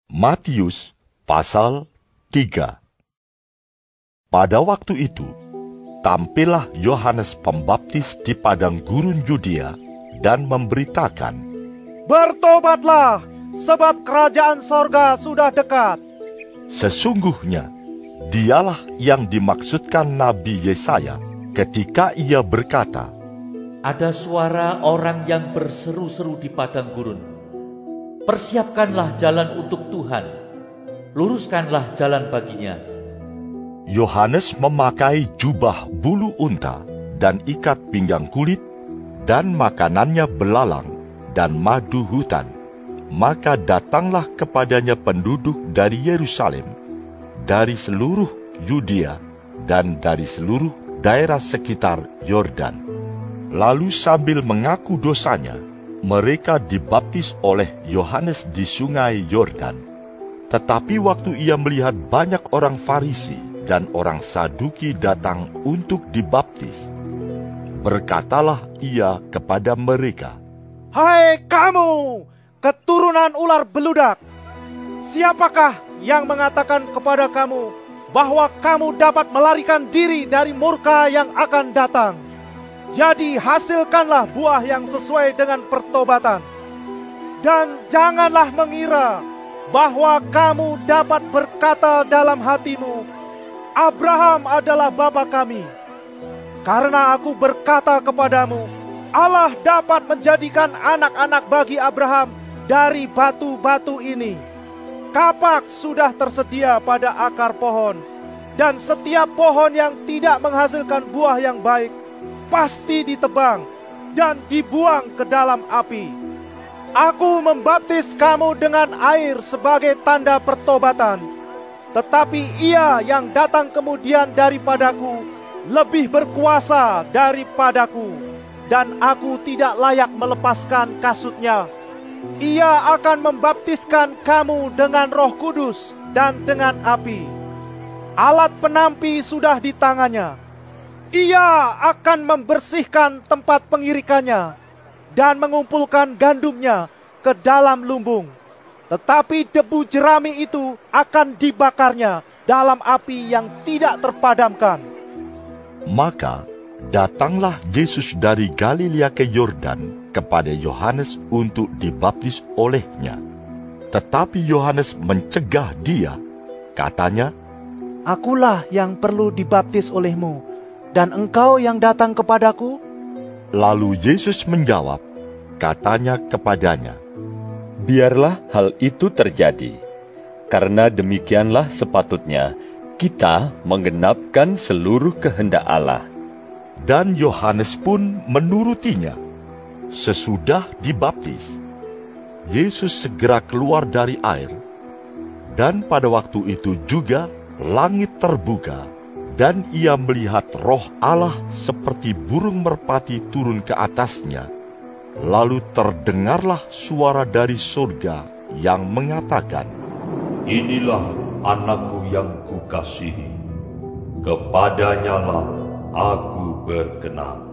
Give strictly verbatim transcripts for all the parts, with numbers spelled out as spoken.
Matius pasal tiga. Pada waktu itu, tampillah Yohanes Pembaptis di padang gurun Yudea dan memberitakan, "Bertobatlah, sebab kerajaan sorga sudah dekat." Sesungguhnya, dialah yang dimaksudkan Nabi Yesaya ketika ia berkata, "Ada suara orang yang berseru-seru di padang gurun. Persiapkanlah jalan untuk Tuhan, luruskanlah jalan baginya." Yohanes memakai jubah bulu unta dan ikat pinggang kulit, dan makanannya belalang dan madu hutan. Maka datanglah kepadanya penduduk dari Yerusalem, dari seluruh Yudea, dan dari seluruh daerah sekitar Yordan. Lalu sambil mengaku dosanya, mereka dibaptis oleh Yohanes di sungai Yordan. Tetapi waktu ia melihat banyak orang Farisi dan orang Saduki datang untuk dibaptis, berkatalah ia kepada mereka, "Hai kamu, keturunan ular beludak! Siapakah yang mengatakan kepada kamu bahwa kamu dapat melarikan diri dari murka yang akan datang? Jadi hasilkanlah buah yang sesuai dengan pertobatan. Dan janganlah mengira bahwa kamu dapat berkata dalam hatimu, 'Abraham adalah bapa kami.' Karena aku berkata kepadamu, Allah dapat menjadikan anak-anak bagi Abraham dari batu-batu ini. Kapak sudah tersedia pada akar pohon, dan setiap pohon yang tidak menghasilkan buah yang baik pasti ditebang dan dibuang ke dalam api. Aku membaptis kamu dengan air sebagai tanda pertobatan, tetapi Ia yang datang kemudian daripadaku lebih berkuasa daripadaku, dan aku tidak layak melepaskan kasutnya. Ia akan membaptiskan kamu dengan Roh Kudus dan dengan api. Alat penampi sudah di tangannya. Ia akan membersihkan tempat pengirikannya dan mengumpulkan gandumnya ke dalam lumbung. Tetapi debu jerami itu akan dibakarnya dalam api yang tidak terpadamkan." Maka datanglah Yesus dari Galilea ke Yordan kepada Yohanes untuk dibaptis olehnya. Tetapi Yohanes mencegah dia, katanya, "Akulah yang perlu dibaptis olehmu, dan engkau yang datang kepadaku?" Lalu Yesus menjawab, katanya kepadanya, "Biarlah hal itu terjadi, karena demikianlah sepatutnya kita menggenapkan seluruh kehendak Allah." Dan Yohanes pun menurutinya. Sesudah dibaptis, Yesus segera keluar dari air, dan pada waktu itu juga langit terbuka, dan ia melihat Roh Allah seperti burung merpati turun ke atasnya. Lalu terdengarlah suara dari surga yang mengatakan, "Inilah anakku yang kukasihi, kepadanyalah aku berkenan."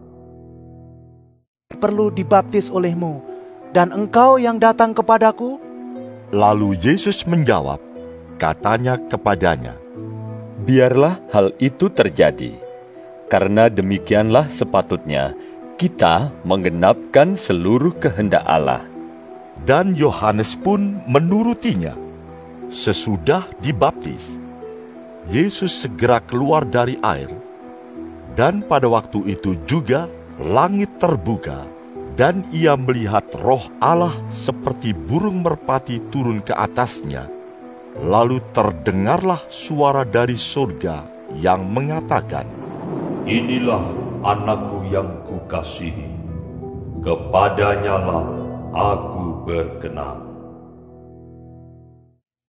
"Perlu dibaptis olehmu, dan engkau yang datang kepadaku?" Lalu Yesus menjawab, katanya kepadanya, "Biarlah hal itu terjadi, karena demikianlah sepatutnya kita menggenapkan seluruh kehendak Allah." Dan Yohanes pun menurutinya. Sesudah dibaptis, Yesus segera keluar dari air, dan pada waktu itu juga langit terbuka, dan ia melihat Roh Allah seperti burung merpati turun ke atasnya. Lalu terdengarlah suara dari surga yang mengatakan, "Inilah anakku yang kukasihi, kepadanyalah aku berkenan."